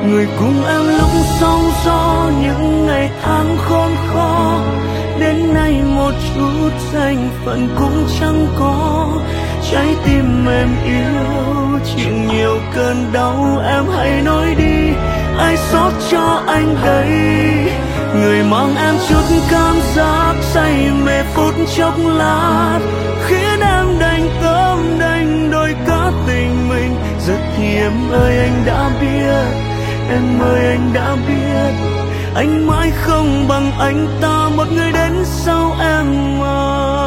người cùng em lúc sóng gió những ngày tháng khốn khó. Đến nay một chút danh phận cũng chẳng có, trái tim em yêu chịu nhiều cơn đau. Em hãy nói đi, ai xót cho anh đây? Người mang em chút cảm giác say mê phút chốc lát, khiến em đành tâm đành đôi cả tình mình. Rất thì em ơi anh đã biết, em ơi anh đã biết, anh mãi không bằng anh ta, một người đến sau em mà.